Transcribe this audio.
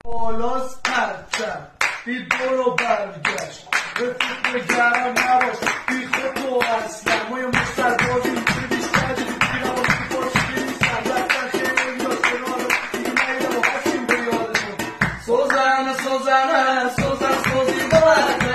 بالاست پرچم بی برو برگشت رفیق گرم نباش بی خود و اصلا ما یه مستربازی میتونی بیشتر دیدی پیرم و بیفاسی بیریسن رفتن خیلی یا کنارو دیگه نیدم و هستیم به یادشون سوزن سوزی ببر